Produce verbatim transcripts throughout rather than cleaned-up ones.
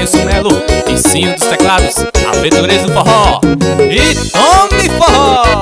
Jailson Melo, Vicinho dos teclados, Aventureiros do forró e tome forró.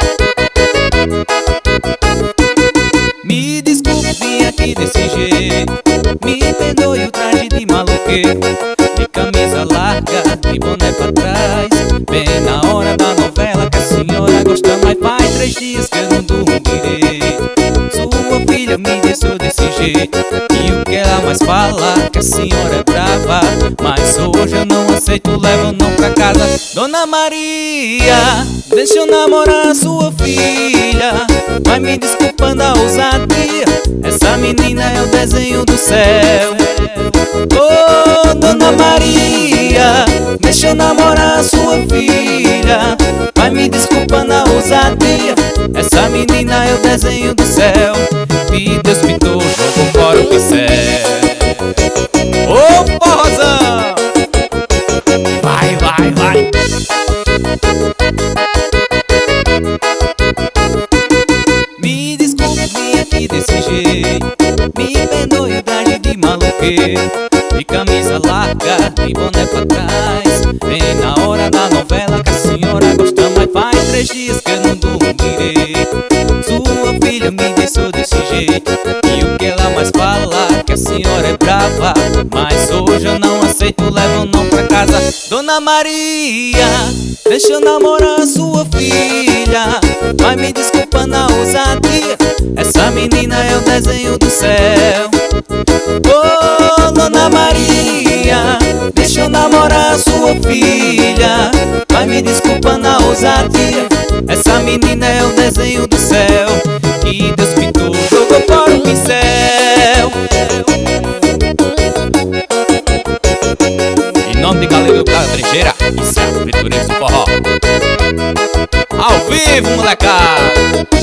Me desculpe vir aqui desse jeito, me perdoe o traje de maloqueiro, de camisa larga e boné pra trás, bem na hora da novela que a senhora gosta. Mas faz três dias que eu não durmo direito. Sua filha me deixou desse jeito, e o que ela mais fala que a senhora é brava. Mas hoje eu não aceito, levo não pra casa. Dona Maria, deixa eu namorar a sua filha, vai me desculpando a ousadia, essa menina é o desenho do céu. Ô, oh, Dona Maria, deixa eu namorar a sua filha, vai me desculpando a ousadia, essa menina é o desenho do céu. E Deus pintou, jogou fora o pincel. Ô, oh, forrozão! Vai, vai, vai! Me desculpe vir aqui desse jeito, me perdoe o traje de maloqueiro, de camisa larga e boné pra trás, bem na hora da novela que a senhora gosta. Mas faz três dias que eu não durmo direito. Sua filha me deixou desse jeito, e o que ela mais fala que a senhora é brava. Mas hoje eu não aceito, levo não pra casa. Dona Maria, deixa eu namorar a sua filha, vai me desculpando a ousadia, essa menina é o desenho do céu. Ô, oh, Dona Maria, deixa eu namorar a sua filha, vai me desculpando a ousadia, essa menina é o desenho do céu. Que Deus pintou, jogou fora o pincel. Em nome de Galera da Trecheira, isso é Aventureiros do forró. Ao vivo, molecada!